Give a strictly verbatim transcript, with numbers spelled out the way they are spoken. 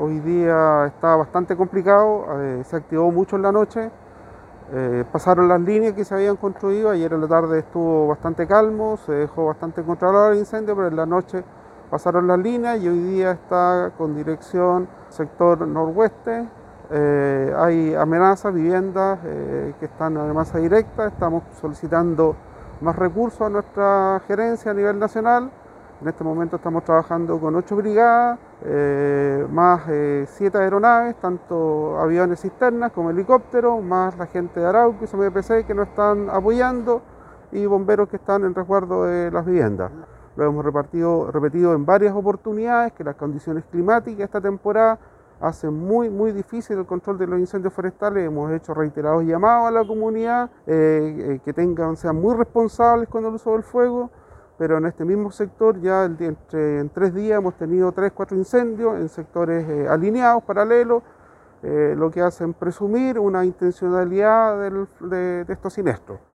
hoy día está bastante complicado, eh, se activó mucho en la noche, eh, pasaron las líneas que se habían construido, ayer en la tarde estuvo bastante calmo, se dejó bastante controlado el incendio, pero en la noche pasaron las líneas y hoy día está con dirección sector noroeste. Eh, hay amenazas, viviendas eh, que están en amenaza directa, estamos solicitando más recursos a nuestra gerencia a nivel nacional. En este momento estamos trabajando con ocho brigadas, eh, más eh, siete aeronaves, tanto aviones cisternas como helicópteros, más la gente de Arauco y S M P C que nos están apoyando y bomberos que están en resguardo de las viviendas. Lo hemos repartido, repetido en varias oportunidades que las condiciones climáticas esta temporada hacen muy, muy difícil el control de los incendios forestales. Hemos hecho reiterados llamados a la comunidad eh, eh, que tengan, sean muy responsables con el uso del fuego. Pero en este mismo sector ya entre, en tres días hemos tenido tres, cuatro incendios en sectores eh, alineados, paralelos, eh, lo que hacen presumir una intencionalidad del, de, de estos siniestros.